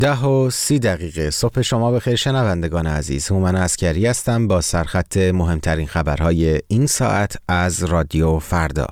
10:30 صبح شما بخیر شنوندگان عزیز. هومن عسکری هستم با سرخط مهمترین خبرهای این ساعت از رادیو فردا.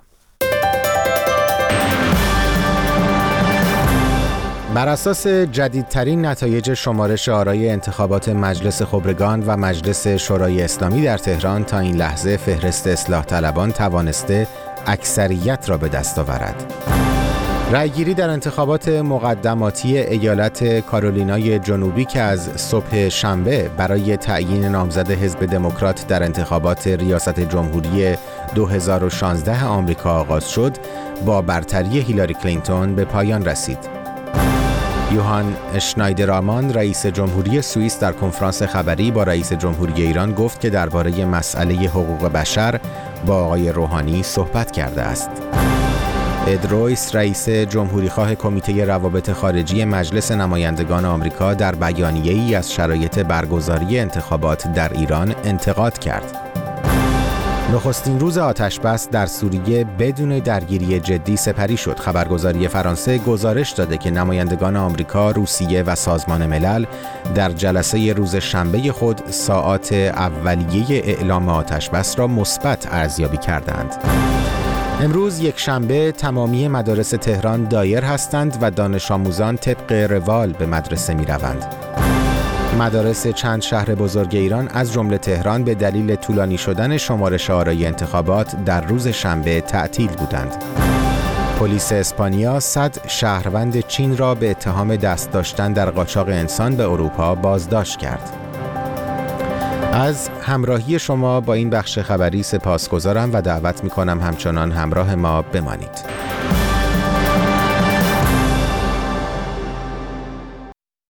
بر اساس جدیدترین نتایج شمارش آرای انتخابات مجلس خبرگان و مجلس شورای اسلامی در تهران، تا این لحظه فهرست اصلاح طلبان توانسته اکثریت را به دست آورد. رأیگیری در انتخابات مقدماتی ایالت کارولینای جنوبی که از صبح شنبه برای تعیین نامزد حزب دموکرات در انتخابات ریاست جمهوری 2016 آمریکا آغاز شد، با برتری هیلاری کلینتون به پایان رسید. یوهان اشنایدرمان رئیس جمهوری سوئیس در کنفرانس خبری با رئیس جمهوری ایران گفت که درباره مسئله حقوق بشر با آقای روحانی صحبت کرده است. اد رویس رئیس جمهوریخواه کمیته روابط خارجی مجلس نمایندگان آمریکا در بیانیه‌ای از شرایط برگزاری انتخابات در ایران انتقاد کرد. نخستین روز آتش‌بس در سوریه بدون درگیری جدی سپری شد. خبرگزاری فرانسه گزارش داده که نمایندگان آمریکا، روسیه و سازمان ملل در جلسه روز شنبه خود ساعات اولیه اعلام آتش‌بس را مثبت ارزیابی کردند. امروز یک شنبه تمامی مدارس تهران دایر هستند و دانش آموزان طبق روال به مدرسه می روند. مدارس چند شهر بزرگ ایران از جمله تهران به دلیل طولانی شدن شمارش آرای انتخابات در روز شنبه تعطیل بودند. پلیس اسپانیا 100 شهروند چین را به اتهام دست داشتن در قاچاق انسان به اروپا بازداشت کرد. از همراهی شما با این بخش خبری سپاسگزارم و دعوت می‌کنم همچنان همراه ما بمانید.